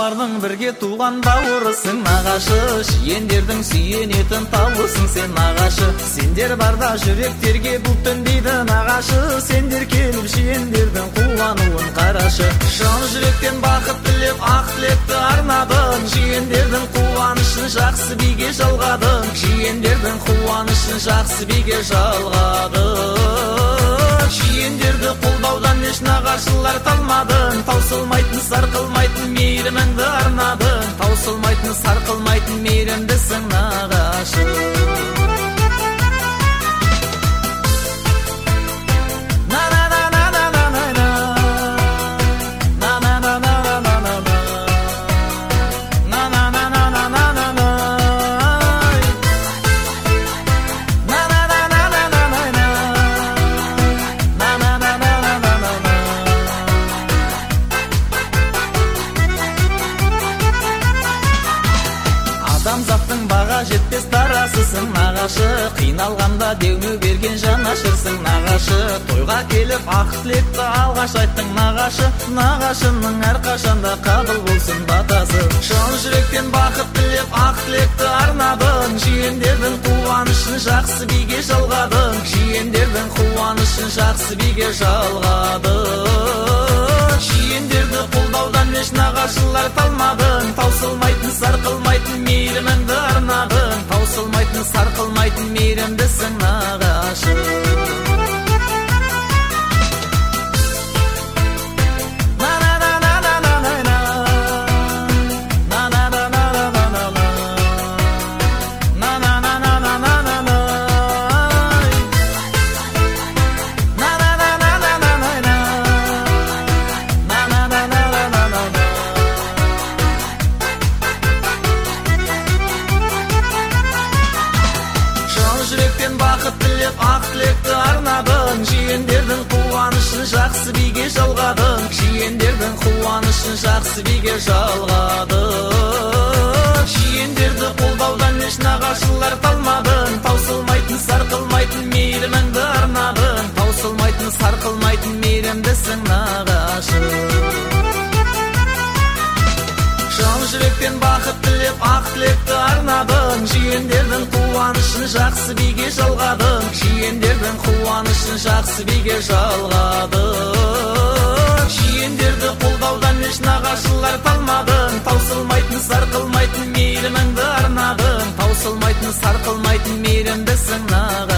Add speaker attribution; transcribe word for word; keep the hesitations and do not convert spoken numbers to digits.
Speaker 1: Аналардың бірге туған бауырысың нағашы, жиендердің сүйенетін тауысың сен нағашы. Сендер барда жүректерге бұлттын дейді нағашы, сендер келіп жиендердің қуануын қарашы. Жан жүректен бақыт тілеп ақ тілекті арнадың, жиендердің қуанышын жақсы биге жалғадың, жиендердің қуанышын жақсы биге жалғадың. Жиендерді қолдаудан еш нағашылар талмадың, таусылмайтын сарқылмайтын мейіріміңді арнадың, таусылмайтын сарқылмайтын мейірімдісің нағашы. Адамзаттың баға жетпес тарасысың нағашы, қиналғанда деуме берген жанашырсың нағашы. Тойға келіп ақ тілекті алғаш айттың нағашы, нағашының әрқашанда қабыл болсын батасы. Жан жүректен бақыт тілеп ақ тілекті арнадың, жиендердің қуанышын жақсы биге жалғадың, жиендердің қуанышын жақсы биге жалғадың. Жиендерді қолдаудан еш нағашылар талмадың, таусылмайтын сарқылмайтын мейіріміңді арнадың, таусылмайтын сарқылмайтын мейірімдісің нағашы. Жүректен бақыт тілеп ақ тілекті арнадың, жиендердің қуанышын жақсы биге жалғадың, жиендердің қуанышын жақсы биге жалғадың. Жиендерді қолдаудан еш нағашылар талмадың, таусылмайтын сарқылмайтын мейіріміңді арнадың, таусылмайтын сарқылмайтын мейірімдісің нағашы. Жан жүректен бақыт тілеп ақ тілекті арнадың, жиендердің қуанышын жақсы биге жалғадың, жиендердің қуанышын жақсы биге жалғадың. Жиендерді қолдаудан еш нағашылар талмадың, таусылмайтын сарқылмайтын мейіріміңді арнадың, таусылмайтын сарқылмайтын мейірімдісің нағашы.